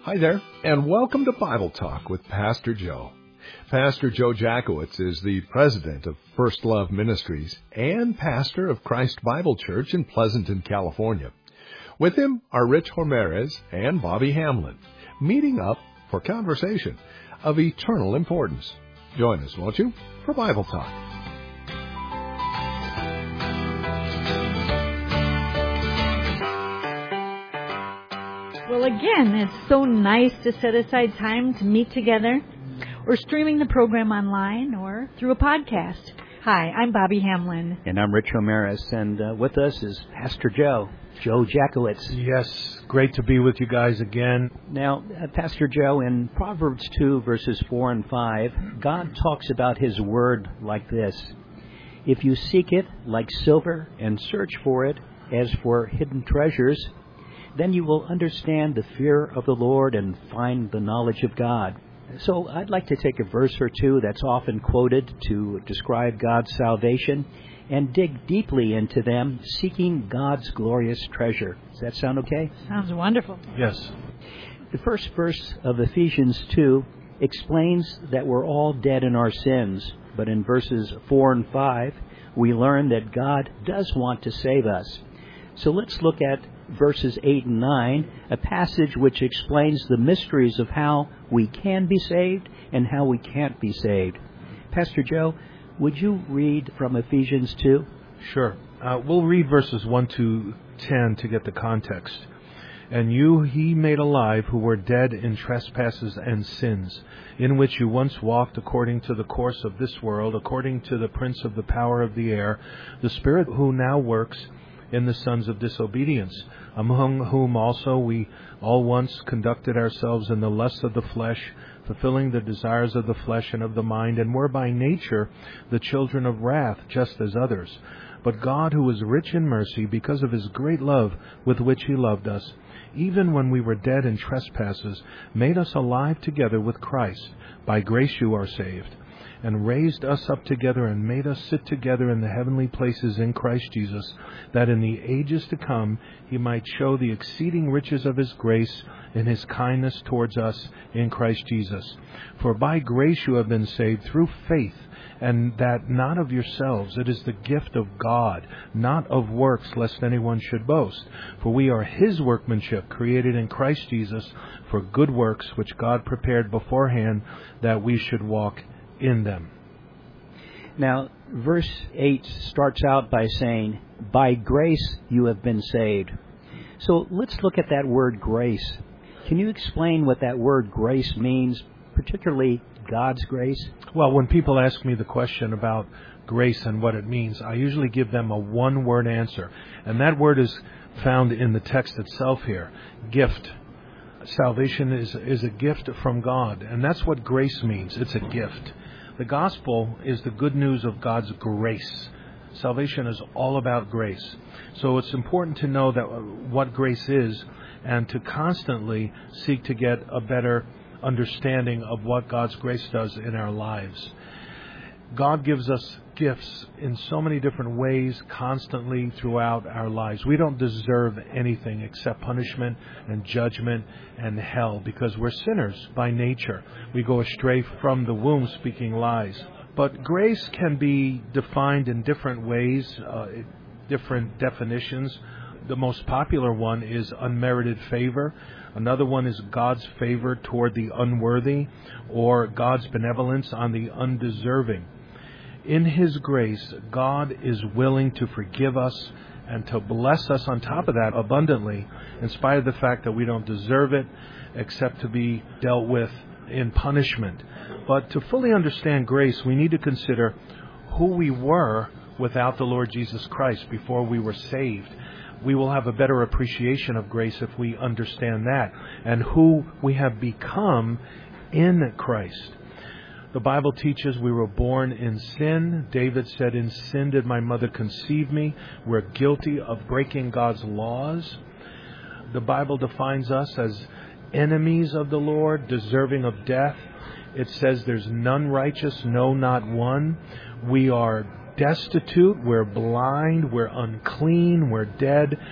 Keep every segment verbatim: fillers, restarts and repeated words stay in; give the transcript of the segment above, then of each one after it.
Hi there, and welcome to Bible Talk with Pastor Joe. Pastor Joe Jackowitz is the president of First Love Ministries and pastor of Christ Bible Church in Pleasanton, California. With him are Rich Ramirez and Bobby Hamlin, meeting up for conversation of eternal importance. Join us, won't you, for Bible Talk. Well, again, it's so nice to set aside time to meet together. Or streaming the program online or through a podcast. Hi, I'm Bobby Hamlin. And I'm Rich Ramirez, and uh, with us is Pastor Joe, Joe Jackowitz. Yes, great to be with you guys again. Now, uh, Pastor Joe, in Proverbs two, verses four and five, God talks about His Word like this. If you seek it like silver and search for it as for hidden treasures, then you will understand the fear of the Lord and find the knowledge of God. So I'd like to take a verse or two that's often quoted to describe God's salvation and dig deeply into them, seeking God's glorious treasure. Does that sound okay? Sounds wonderful. Yes. The first verse of Ephesians two explains that we're all dead in our sins, but in verses four and five, we learn that God does want to save us. So let's look at verses eight and nine, a passage which explains the mysteries of how we can be saved and how we can't be saved. Pastor Joe, would you read from Ephesians two? Sure. Uh, we'll read verses one to ten to get the context. And you he made alive who were dead in trespasses and sins, in which you once walked according to the course of this world, according to the prince of the power of the air, the spirit who now works in the sons of disobedience, among whom also we all once conducted ourselves in the lusts of the flesh, fulfilling the desires of the flesh and of the mind, and were by nature the children of wrath, just as others. But God, who is rich in mercy, because of His great love with which He loved us, even when we were dead in trespasses, made us alive together with Christ. By grace you are saved, and raised us up together and made us sit together in the heavenly places in Christ Jesus, that in the ages to come He might show the exceeding riches of His grace in His kindness towards us in Christ Jesus. For by grace you have been saved through faith, and that not of yourselves. It is the gift of God, not of works, lest anyone should boast. For we are His workmanship, created in Christ Jesus for good works, which God prepared beforehand that we should walk in them. Now, verse eight starts out by saying, by grace you have been saved. So let's look at that word grace. Can you explain what that word grace means, particularly God's grace? Well, when people ask me the question about grace and what it means, I usually give them a one-word answer. And that word is found in the text itself here, gift. Salvation is, is a gift from God, and that's what grace means. It's a gift. The gospel is the good news of God's grace. Salvation is all about grace. So it's important to know that what grace is and to constantly seek to get a better understanding of what God's grace does in our lives. God gives us gifts in so many different ways constantly throughout our lives. We don't deserve anything except punishment and judgment and hell because we're sinners by nature. We go astray from the womb speaking lies. But grace can be defined in different ways, uh, different definitions. The most popular one is unmerited favor. Another one is God's favor toward the unworthy, or God's benevolence on the undeserving. In His grace, God is willing to forgive us and to bless us on top of that abundantly, in spite of the fact that we don't deserve it, except to be dealt with in punishment. But to fully understand grace, we need to consider who we were without the Lord Jesus Christ before we were saved. We will have a better appreciation of grace if we understand that, and who we have become in Christ. The Bible teaches we were born in sin. David said, in sin did my mother conceive me. We're guilty of breaking God's laws. The Bible defines us as enemies of the Lord, deserving of death. It says there's none righteous, no, not one. We are destitute, we're blind, we're unclean, we're dead.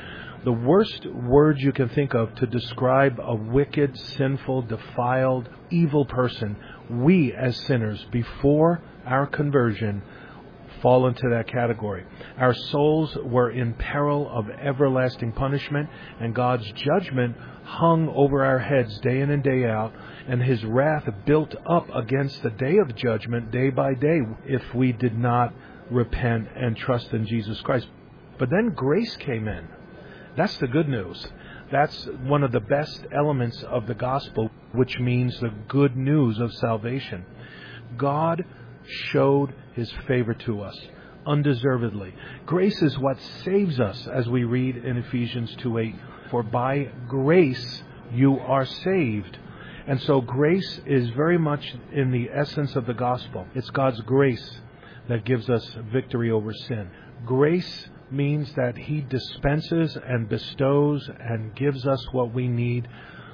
The worst words you can think of to describe a wicked, sinful, defiled, evil person, we as sinners, before our conversion, fall into that category. Our souls were in peril of everlasting punishment, and God's judgment hung over our heads day in and day out, and His wrath built up against the day of judgment day by day if we did not repent and trust in Jesus Christ. But then grace came in. That's the good news. That's one of the best elements of the gospel, which means the good news of salvation. God showed His favor to us undeservedly. Grace is what saves us, as we read in Ephesians two eight. For by grace you are saved. And so grace is very much in the essence of the gospel. It's God's grace that gives us victory over sin. Grace means that He dispenses and bestows and gives us what we need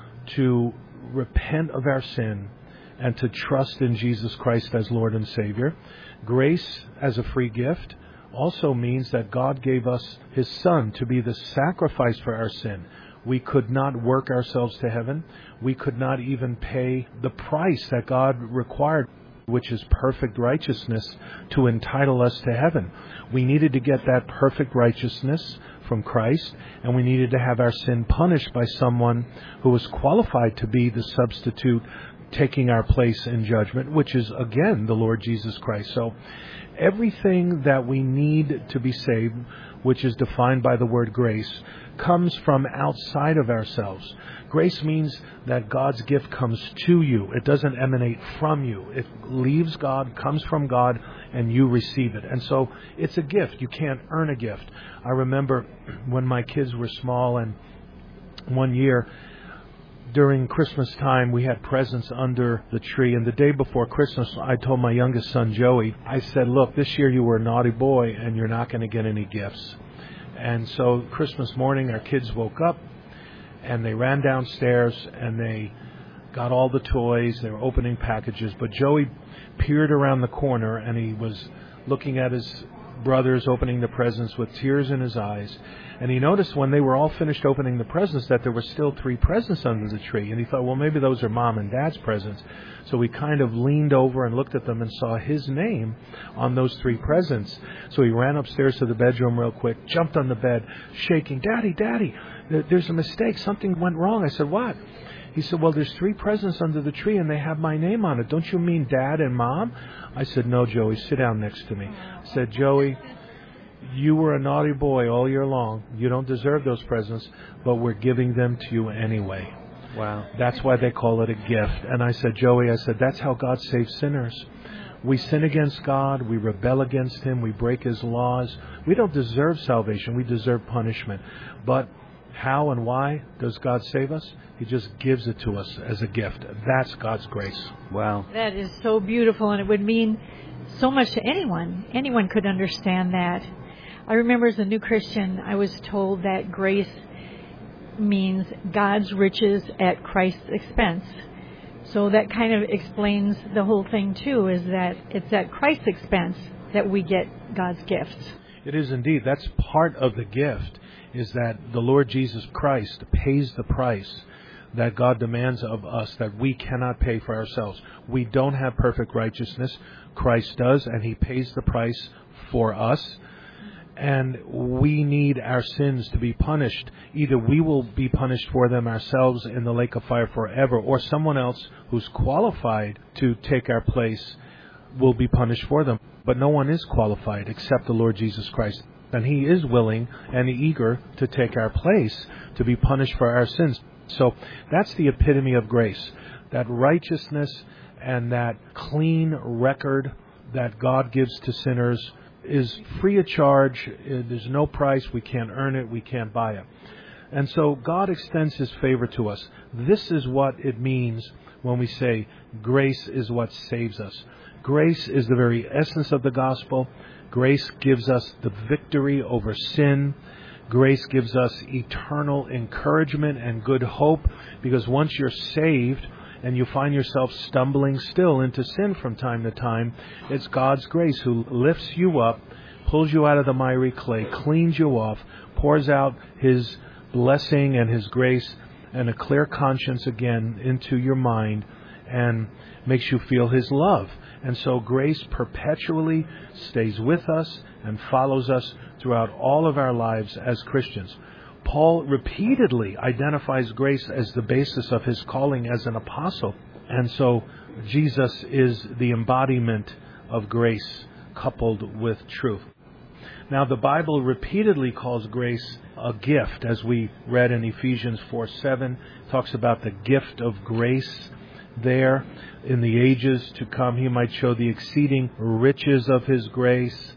to repent of our sin and to trust in Jesus Christ as Lord and Savior. Grace as a free gift also means that God gave us His Son to be the sacrifice for our sin. We could not work ourselves to heaven. We could not even pay the price that God required, which is perfect righteousness, to entitle us to heaven. We needed to get that perfect righteousness from Christ, and we needed to have our sin punished by someone who was qualified to be the substitute taking our place in judgment, which is, again, the Lord Jesus Christ. So everything that we need to be saved, which is defined by the word grace, comes from outside of ourselves. Grace means that God's gift comes to you. It doesn't emanate from you. It leaves God, comes from God, and you receive it. And so it's a gift. You can't earn a gift. I remember when my kids were small, and one year during Christmas time, we had presents under the tree. And the day before Christmas, I told my youngest son, Joey, I said, look, this year you were a naughty boy and you're not going to get any gifts. And so Christmas morning, our kids woke up and they ran downstairs and they got all the toys. They were opening packages. But Joey peered around the corner and he was looking at his brothers opening the presents with tears in his eyes. And he noticed when they were all finished opening the presents that there were still three presents under the tree. And he thought, well, maybe those are Mom and Dad's presents. So he kind of leaned over and looked at them and saw his name on those three presents. So he ran upstairs to the bedroom real quick, jumped on the bed, shaking, Daddy, Daddy, there's a mistake. Something went wrong. I said, what? He said, well, there's three presents under the tree and they have my name on it. Don't you mean Dad and Mom? I said, no, Joey, sit down next to me. I said, Joey, you were a naughty boy all year long. You don't deserve those presents, but we're giving them to you anyway. Wow. That's why they call it a gift. And I said, Joey, I said, that's how God saves sinners. We sin against God. We rebel against Him. We break His laws. We don't deserve salvation. We deserve punishment. But how and why does God save us? He just gives it to us as a gift. That's God's grace. Wow. That is so beautiful, and it would mean so much to anyone. Anyone could understand that. I remember as a new Christian, I was told that grace means God's riches at Christ's expense. So that kind of explains the whole thing, too, is that it's at Christ's expense that we get God's gifts. It is indeed. That's part of the gift, is that the Lord Jesus Christ pays the price that God demands of us that we cannot pay for ourselves. We don't have perfect righteousness. Christ does, and He pays the price for us. And we need our sins to be punished. Either we will be punished for them ourselves in the lake of fire forever, or someone else who's qualified to take our place will be punished for them. But no one is qualified except the Lord Jesus Christ. And He is willing and eager to take our place to be punished for our sins. So that's the epitome of grace, that righteousness and that clean record that God gives to sinners is free of charge. There's no price. We can't earn it. We can't buy it. And so God extends His favor to us. This is what it means when we say grace is what saves us. Grace is the very essence of the gospel. Grace gives us the victory over sin. Grace gives us eternal encouragement and good hope, because once you're saved and you find yourself stumbling still into sin from time to time, it's God's grace who lifts you up, pulls you out of the miry clay, cleans you off, pours out His blessing and His grace and a clear conscience again into your mind, and makes you feel His love. And so grace perpetually stays with us and follows us throughout all of our lives as Christians. Paul repeatedly identifies grace as the basis of his calling as an apostle. And so Jesus is the embodiment of grace coupled with truth. Now, the Bible repeatedly calls grace a gift, as we read in Ephesians four seven. It talks about the gift of grace there. In the ages to come, He might show the exceeding riches of His grace.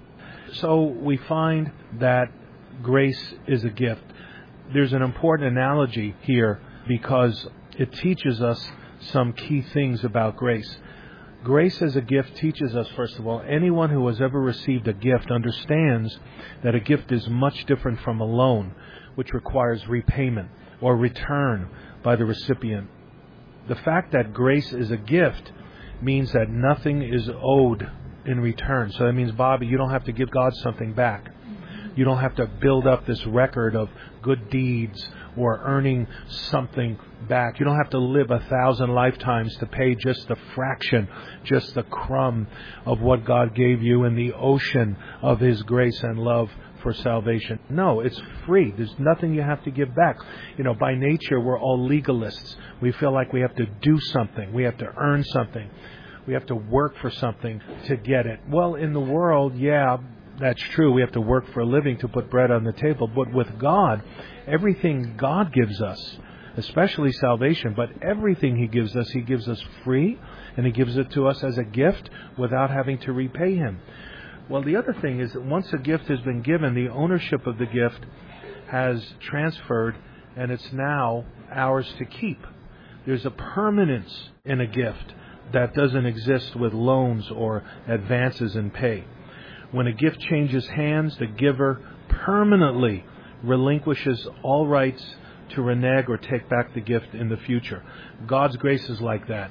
So we find that grace is a gift. There's an important analogy here because it teaches us some key things about grace. Grace as a gift teaches us, first of all, anyone who has ever received a gift understands that a gift is much different from a loan, which requires repayment or return by the recipient. The fact that grace is a gift means that nothing is owed in return. So that means, Bobby, you don't have to give God something back. You don't have to build up this record of good deeds or earning something back. You don't have to live a thousand lifetimes to pay just a fraction, just a crumb of what God gave you in the ocean of His grace and love for salvation. No, it's free. There's nothing you have to give back. You know, by nature, we're all legalists. We feel like we have to do something. We have to earn something. We have to work for something to get it. Well, in the world, yeah, that's true. We have to work for a living to put bread on the table. But with God, everything God gives us, especially salvation, but everything He gives us, He gives us free, and He gives it to us as a gift without having to repay Him. Well, the other thing is that once a gift has been given, the ownership of the gift has transferred, and it's now ours to keep. There's a permanence in a gift that doesn't exist with loans or advances in pay. When a gift changes hands, the giver permanently relinquishes all rights to renege or take back the gift in the future. God's grace is like that.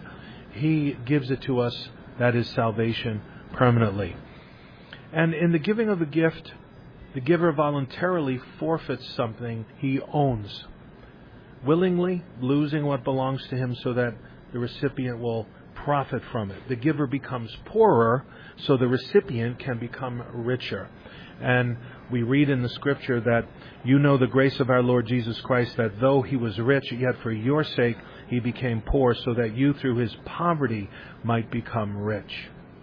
He gives it to us, that is salvation, permanently. And in the giving of a gift, the giver voluntarily forfeits something he owns, willingly losing what belongs to him so that the recipient will profit from it. The giver becomes poorer so the recipient can become richer. And we read in the Scripture that you know the grace of our Lord Jesus Christ, that though He was rich, yet for your sake He became poor, so that you through His poverty might become rich.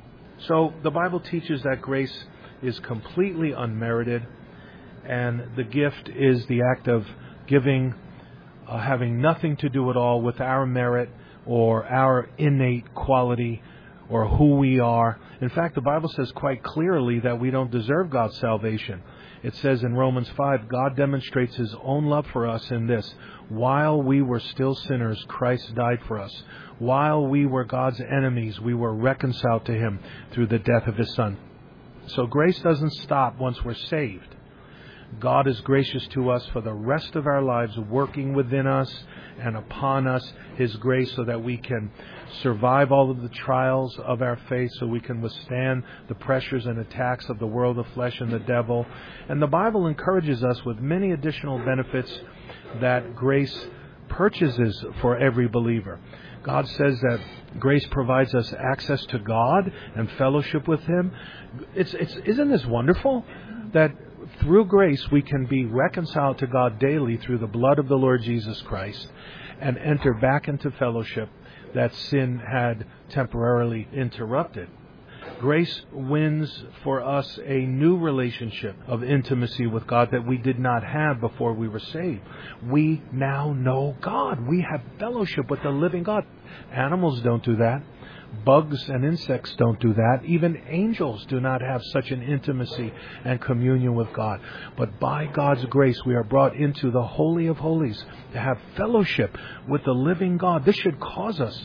So the Bible teaches that grace is completely unmerited, and the gift is the act of giving, uh, having nothing to do at all with our merit or our innate quality or who we are. In fact, the Bible says quite clearly that we don't deserve God's salvation. It says in Romans five, God demonstrates His own love for us in this: while we were still sinners, Christ died for us. While we were God's enemies, we were reconciled to Him through the death of His Son. So grace doesn't stop once we're saved. God is gracious to us for the rest of our lives, working within us and upon us His grace so that we can survive all of the trials of our faith, so we can withstand the pressures and attacks of the world of flesh and the devil. And the Bible encourages us with many additional benefits that grace purchases for every believer. God says that grace provides us access to God and fellowship with Him. It's, it's, isn't this wonderful? That through grace we can be reconciled to God daily through the blood of the Lord Jesus Christ and enter back into fellowship that sin had temporarily interrupted. Grace wins for us a new relationship of intimacy with God that we did not have before we were saved. We now know God. We have fellowship with the living God. Animals don't do that. Bugs and insects don't do that. Even angels do not have such an intimacy and communion with God. But by God's grace, we are brought into the Holy of Holies to have fellowship with the living God. This should cause us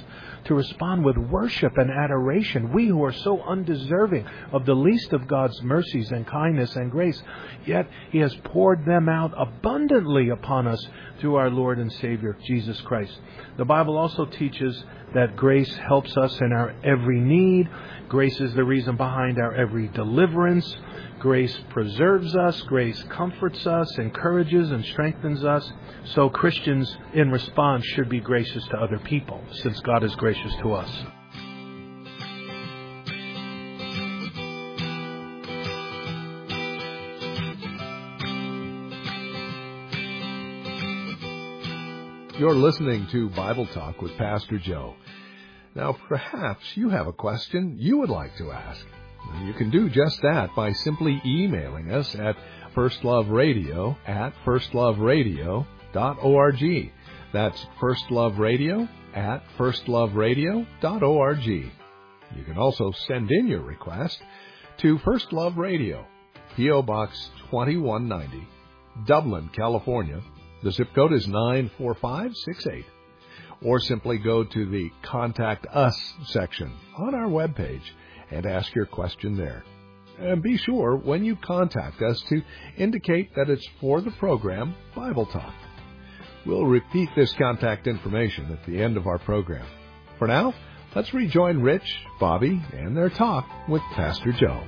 to respond with worship and adoration. We who are so undeserving of the least of God's mercies and kindness and grace, yet He has poured them out abundantly upon us through our Lord and Savior, Jesus Christ. The Bible also teaches that grace helps us in our every need. Grace is the reason behind our every deliverance. Grace preserves us. Grace comforts us, encourages, and strengthens us. So Christians, in response, should be gracious to other people, since God is gracious to us. You're listening to Bible Talk with Pastor Joe. Now, perhaps you have a question you would like to ask. You can do just that by simply emailing us at firstloveradio at firstloveradio dot org. That's firstloveradio at firstloveradio dot org. You can also send in your request to First Love Radio, P O Box twenty-one ninety, Dublin, California. The zip code is nine four five six eight. Or simply go to the Contact Us section on our webpage and ask your question there. And be sure, when you contact us, to indicate that it's for the program Bible Talk. We'll repeat this contact information at the end of our program. For now, let's rejoin Rich, Bobby, and their talk with Pastor Joe.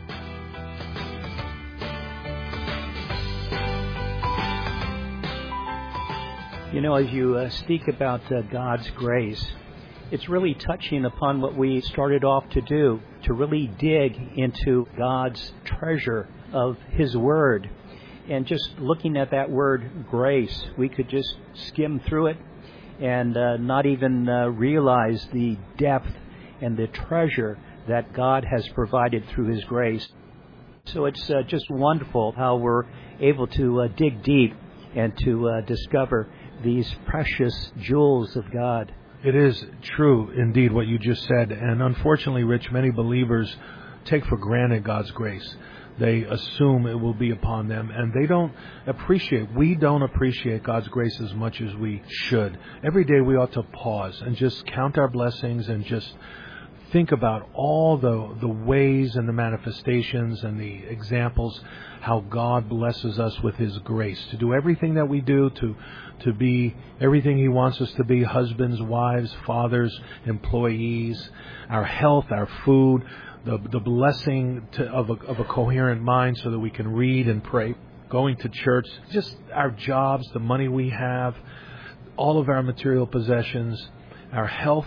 You know, as you uh, speak about uh, God's grace, it's really touching upon what we started off to do, to really dig into God's treasure of His Word. And just looking at that word grace, we could just skim through it and uh, not even uh, realize the depth and the treasure that God has provided through His grace. So it's uh, just wonderful how we're able to uh, dig deep and to uh, discover these precious jewels of God. It is true, indeed, what you just said. And unfortunately, Rich, many believers take for granted God's grace. They assume it will be upon them, and they don't appreciate, we don't appreciate God's grace as much as we should. Every day we ought to pause and just count our blessings and just think about all the, the ways and the manifestations and the examples, how God blesses us with His grace to do everything that we do, to to be everything He wants us to be, husbands, wives, fathers, employees, our health, our food, the the blessing to, of, a, of a coherent mind so that we can read and pray, going to church, just our jobs, the money we have, all of our material possessions, our health.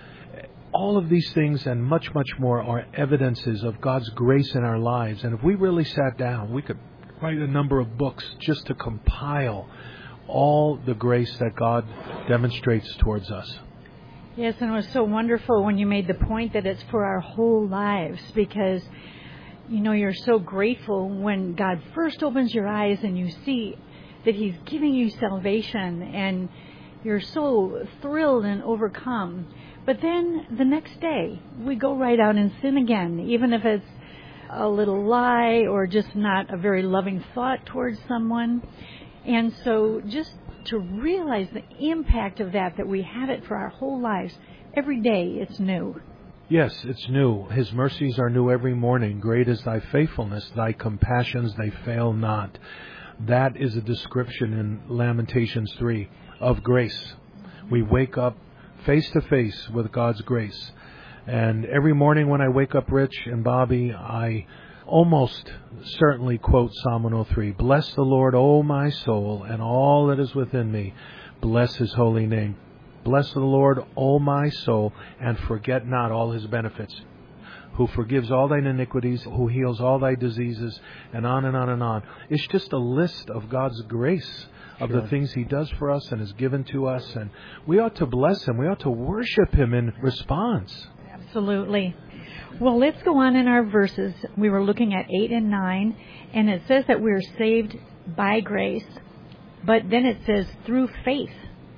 All of these things and much, much more are evidences of God's grace in our lives. And if we really sat down, we could write a number of books just to compile all the grace that God demonstrates towards us. Yes, and it was so wonderful when you made the point that it's for our whole lives, because, you know, you're so grateful when God first opens your eyes and you see that He's giving you salvation, and you're so thrilled and overcome. But then the next day, we go right out and sin again, even if it's a little lie or just not a very loving thought towards someone. And so just to realize the impact of that, that we have it for our whole lives, every day it's new. Yes, it's new. His mercies are new every morning. Great is Thy faithfulness. Thy compassions, they fail not. That is a description in Lamentations three of grace. We wake up face to face with God's grace. And every morning when I wake up, Rich and Bobby, I almost certainly quote Psalm one oh three. Bless the Lord, O my soul, and all that is within me. Bless His holy name. Bless the Lord, O my soul, and forget not all His benefits, who forgives all thine iniquities, who heals all thy diseases, and on and on and on. It's just a list of God's grace, of sure. the things He does for us and has given to us. And we ought to bless Him. We ought to worship Him in response. Absolutely. Well, let's go on in our verses. We were looking at eight and nine, and it says that we're saved by grace, but then it says through faith.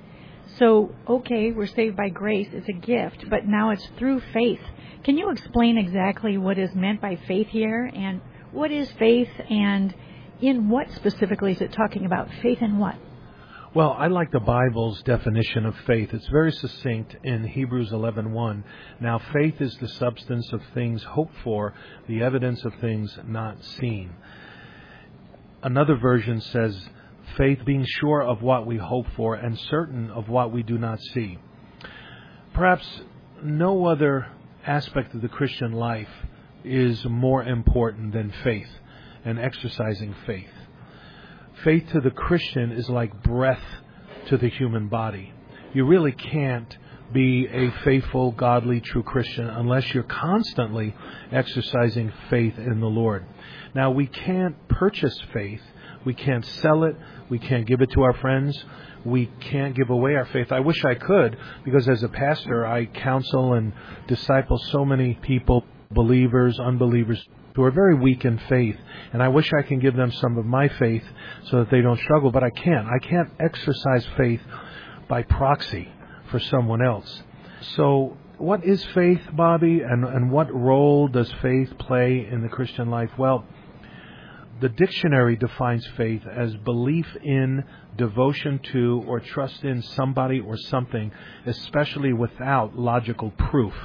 So, okay, we're saved by grace. It's a gift, but now it's through faith. Can you explain exactly what is meant by faith here, and what is faith, and in what specifically is it talking about? Faith in what? Well, I like the Bible's definition of faith. It's very succinct in Hebrews eleven one. Now, faith is the substance of things hoped for, the evidence of things not seen. Another version says, faith being sure of what we hope for and certain of what we do not see. Perhaps no other aspect of the Christian life is more important than faith and exercising faith. Faith to the Christian is like breath to the human body. You really can't be a faithful, godly, true Christian unless you're constantly exercising faith in the Lord. Now, we can't purchase faith. We can't sell it. We can't give it to our friends. We can't give away our faith. I wish I could, because as a pastor, I counsel and disciple so many people, believers, unbelievers, who are very weak in faith, and I wish I can give them some of my faith so that they don't struggle, but I can't. I can't exercise faith by proxy for someone else. So what is faith, Bobby, and, and what role does faith play in the Christian life? Well, the dictionary defines faith as belief in, devotion to, or trust in somebody or something, especially without logical proof.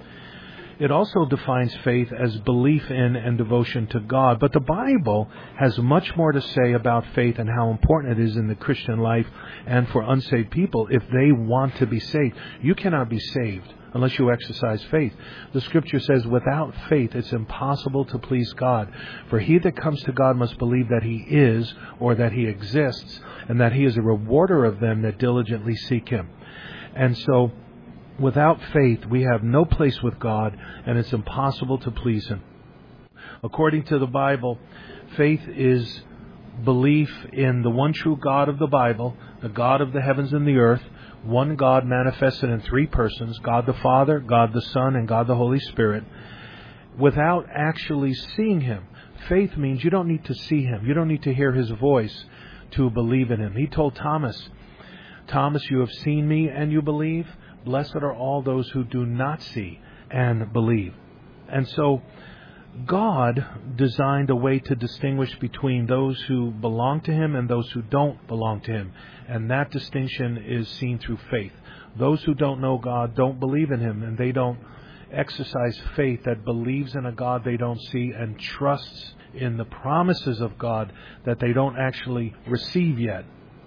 It also defines faith as belief in and devotion to God. But the Bible has much more to say about faith and how important it is in the Christian life and for unsaved people if they want to be saved. You cannot be saved unless you exercise faith. The Scripture says, without faith it's impossible to please God. For he that comes to God must believe that he is, or that he exists, and that he is a rewarder of them that diligently seek him. And so, without faith, we have no place with God, and it's impossible to please him. According to the Bible, faith is belief in the one true God of the Bible, the God of the heavens and the earth, one God manifested in three persons, God the Father, God the Son, and God the Holy Spirit, without actually seeing him. Faith means you don't need to see him. You don't need to hear his voice to believe in him. He told Thomas, Thomas, you have seen me and you believe. Blessed are all those who do not see and believe. And so God designed a way to distinguish between those who belong to him and those who don't belong to him. And that distinction is seen through faith. Those who don't know God don't believe in him, and they don't exercise faith that believes in a God they don't see and trusts in the promises of God that they don't actually receive yet.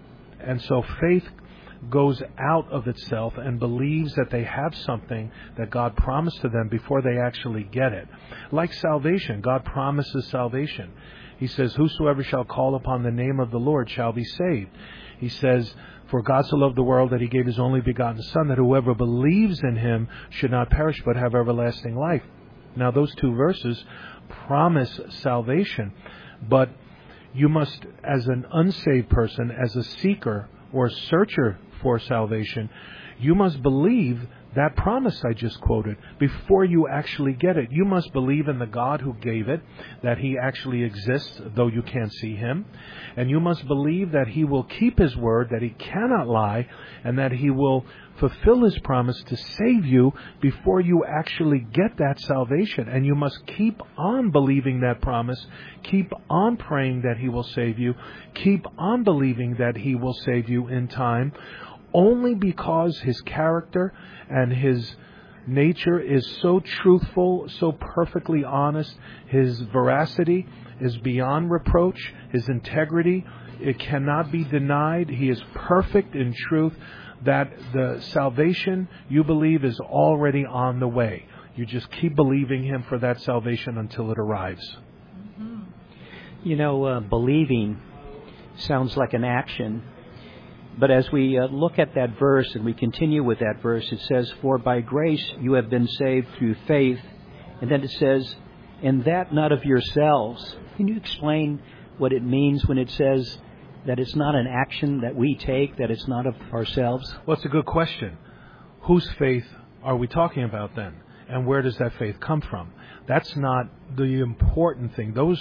And so faith goes out of itself and believes that they have something that God promised to them before they actually get it. Like salvation, God promises salvation. He says, whosoever shall call upon the name of the Lord shall be saved. He says, for God so loved the world that he gave his only begotten Son, that whoever believes in him should not perish but have everlasting life. Now those two verses promise salvation, but you must, as an unsaved person, as a seeker or searcher for salvation, you must believe that promise I just quoted before you actually get it. You must believe in the God who gave it, that he actually exists, though you can't see him. And you must believe that he will keep his word, that he cannot lie, and that he will fulfill his promise to save you before you actually get that salvation. And you must keep on believing that promise, keep on praying that he will save you, keep on believing that he will save you in time, only because his character and his nature is so truthful, so perfectly honest. His veracity is beyond reproach. His integrity, it cannot be denied. He is perfect in truth, that the salvation you believe is already on the way. You just keep believing him for that salvation until it arrives. Mm-hmm. You know, uh, believing sounds like an action. But as we uh, look at that verse and we continue with that verse, it says, for by grace you have been saved through faith. And then it says, and that not of yourselves. Can you explain what it means when it says that it's not an action that we take, that it's not of ourselves? Well, it's a good question. Whose faith are we talking about then? And where does that faith come from? That's not the important thing. Those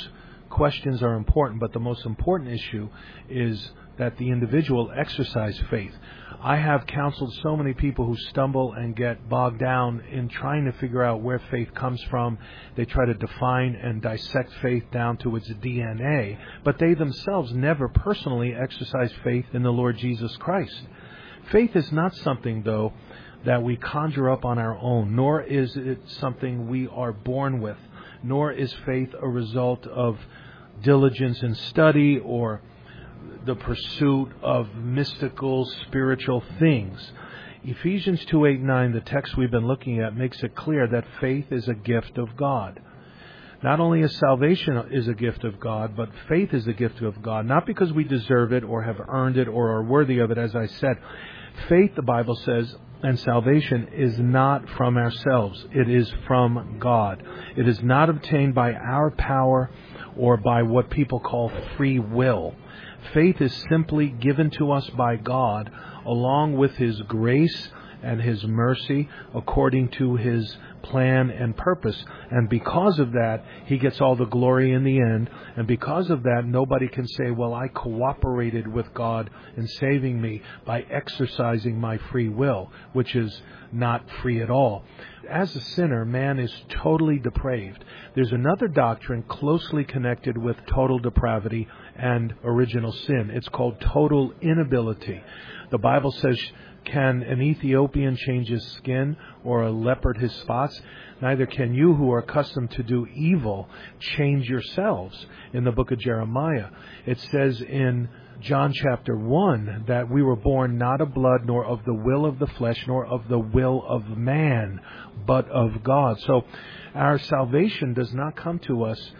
questions are important, but the most important issue is that the individual exercise faith. I have counseled so many people who stumble and get bogged down in trying to figure out where faith comes from. They try to define and dissect faith down to its D N A, but they themselves never personally exercise faith in the Lord Jesus Christ. Faith is not something, though, that we conjure up on our own, nor is it something we are born with, nor is faith a result of diligence in study or the pursuit of mystical, spiritual things. Ephesians two, eight, nine, the text we've been looking at, makes it clear that faith is a gift of God. Not only is salvation is a gift of God, but faith is a gift of God, not because we deserve it or have earned it or are worthy of it, as I said. Faith, the Bible says, and salvation is not from ourselves. It is from God. It is not obtained by our power or by what people call free will. Faith is simply given to us by God along with His grace and His mercy according to His plan and purpose. And because of that, He gets all the glory in the end. And because of that, nobody can say, well, I cooperated with God in saving me by exercising my free will, which is not free at all. As a sinner, man is totally depraved. There's another doctrine closely connected with total depravity and original sin. It's called total inability. The Bible says, can an Ethiopian change his skin or a leopard his spots? Neither can you who are accustomed to do evil change yourselves. In the book of Jeremiah, it says in John chapter one that we were born not of blood, nor of the will of the flesh, nor of the will of man, but of God. So our salvation does not come to us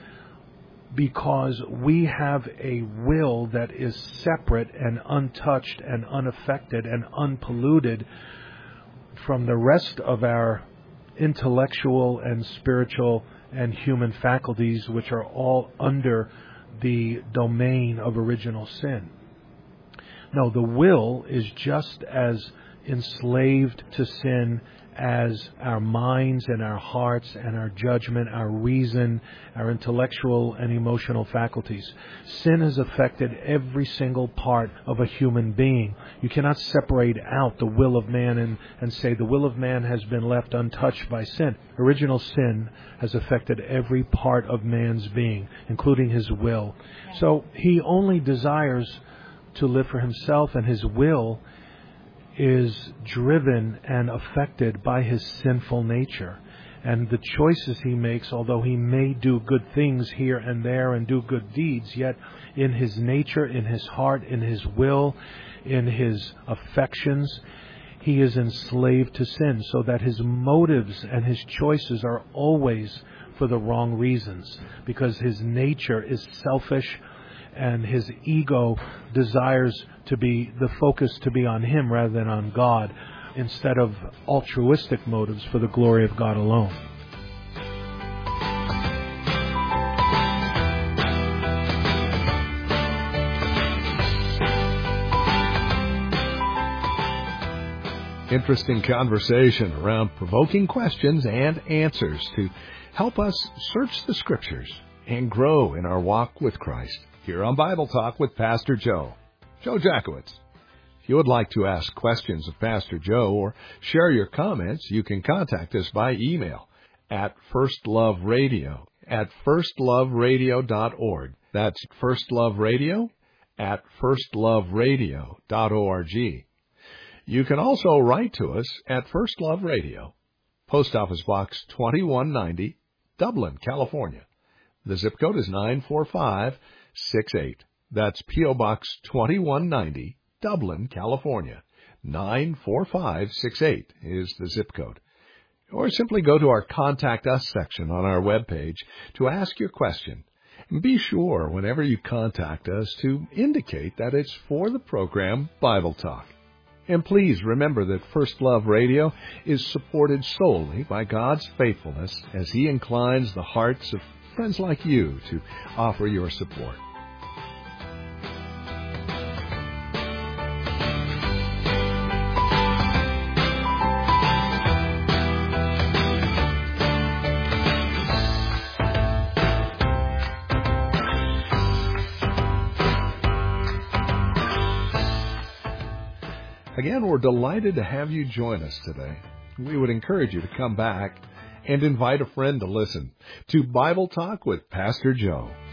because we have a will that is separate and untouched and unaffected and unpolluted from the rest of our intellectual and spiritual and human faculties, which are all under the domain of original sin. No, the will is just as enslaved to sin as our minds and our hearts and our judgment, our reason, our intellectual and emotional faculties. Sin has affected every single part of a human being. You cannot separate out the will of man and, and say the will of man has been left untouched by sin. Original sin has affected every part of man's being, including his will. So he only desires to live for himself, and his will is driven and affected by his sinful nature. And the choices he makes, although he may do good things here and there and do good deeds, yet in his nature, in his heart, in his will, in his affections, he is enslaved to sin, so that his motives and his choices are always for the wrong reasons, because his nature is selfish and his ego desires to be the focus to be on him rather than on God, instead of altruistic motives for the glory of God alone. Interesting conversation around provoking questions and answers to help us search the Scriptures and grow in our walk with Christ. Here on Bible Talk with Pastor Joe, Joe Jackowitz. If you would like to ask questions of Pastor Joe or share your comments, you can contact us by email at firstloveradio at firstloveradio dot org. That's firstloveradio at firstloveradio dot org. You can also write to us at First Love Radio, Post Office Box twenty-one ninety, Dublin, California. The zip code is nine four five six eight. That's P O. Box twenty-one ninety, Dublin, California. nine four five six eight is the zip code. Or simply go to our Contact Us section on our webpage to ask your question. And be sure, whenever you contact us, to indicate that it's for the program Bible Talk. And please remember that First Love Radio is supported solely by God's faithfulness as He inclines the hearts of friends like you to offer your support. Again, we're delighted to have you join us today. We would encourage you to come back and invite a friend to listen to Bible Talk with Pastor Joe.